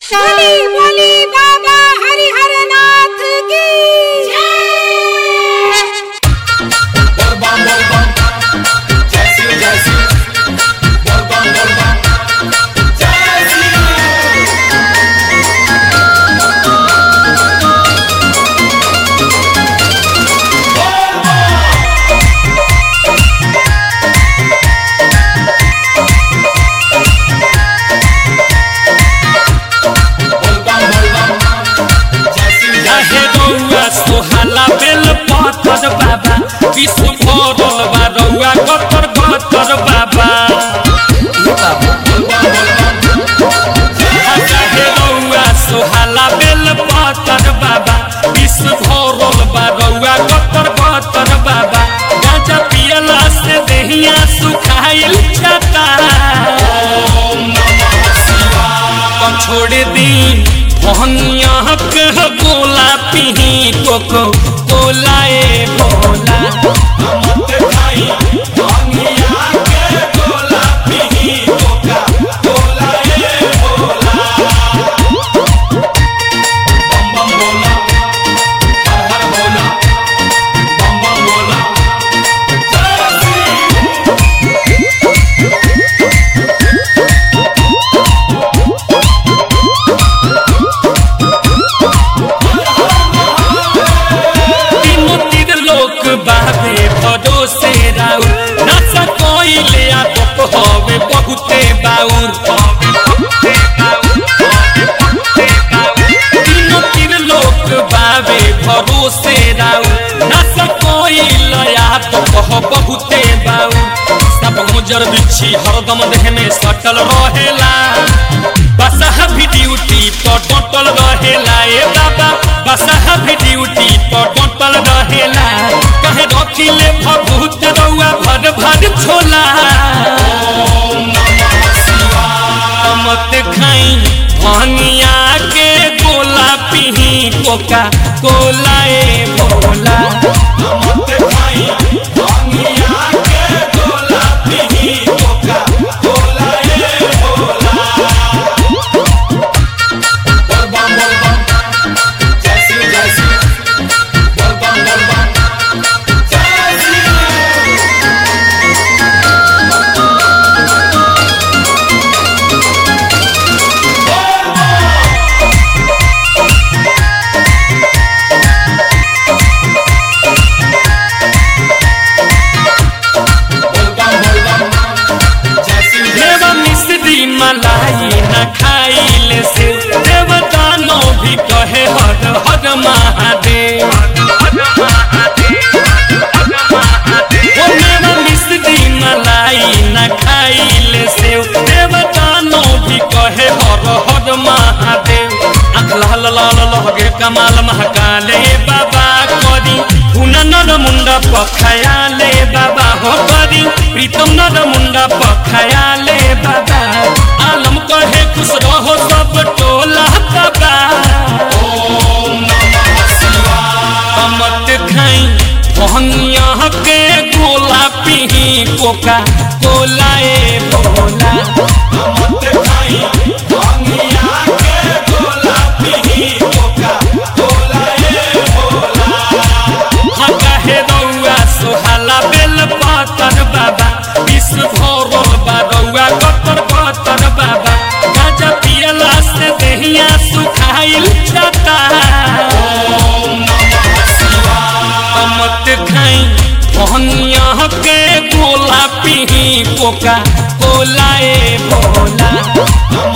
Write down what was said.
बोली बोली बाबा हरिहर नाथ की बाबा विश्व भरल बा रउआ गतर गतर बाबा रउआ सोहाला बेल पतर बाबा विश्व भरल बा रउआ गतर गतर बाबा गांजा पियला से देहिया सुखाइल जाता कम छोड़ दी भंगिया के गोला पीही कोको कोलाए भोला मत खाई भंगिया के गोला पीही कोका कोलाए भोला बम बम बोला हर हर बोला बम बम बोला बाबे भरोसे राउर नशा कोइले आप होवे बहुते बाउर तीनों तीन लोग बाबे भरोसे राउर नशा कोइले आप हो बहुते बाउर सब गुजर बिछी हरदम देह में सटल रहेला बसहा भी ड्यूटी पर टोटल रहेला ए बाबा बसहा भी ड्यूटी पर टोटल रहेला कहे रखिले भभूत रउआ भर भर छोला मत खाई भंगिया के गोला पीही कोका कोलाए भोला मत खाई भंगिया के गोला पीही कोका कोलाए भोला मलाई न खाइले से देवतानो भी कहे हर हर महादेव मिश्री मलाई न खाइले से देवतानो भी कहे हर हर महादेव आँख लाल लाल लगे कमाल महाकाले बाबा करी हुना नर मुंडा पखायाले बाबा हो करी प्रीतम नर मुंडा पखायाले बाबा आलम कहे खुश रहो सब टोला बाबा मत खाई भंगिया के गोला पीही कोका कोलाए भोला मत खाई भंगिया के गोला पीही कोका कोलाए भोला कहे रउआ सोहाला बेल पतर बाबा विश्व भरल बा रउआ गतर गतर बाबा गांजा पियला से देहिया सुखाइल जाता मत खाई भंगिया के गोला पीही कोका कोलाए भोला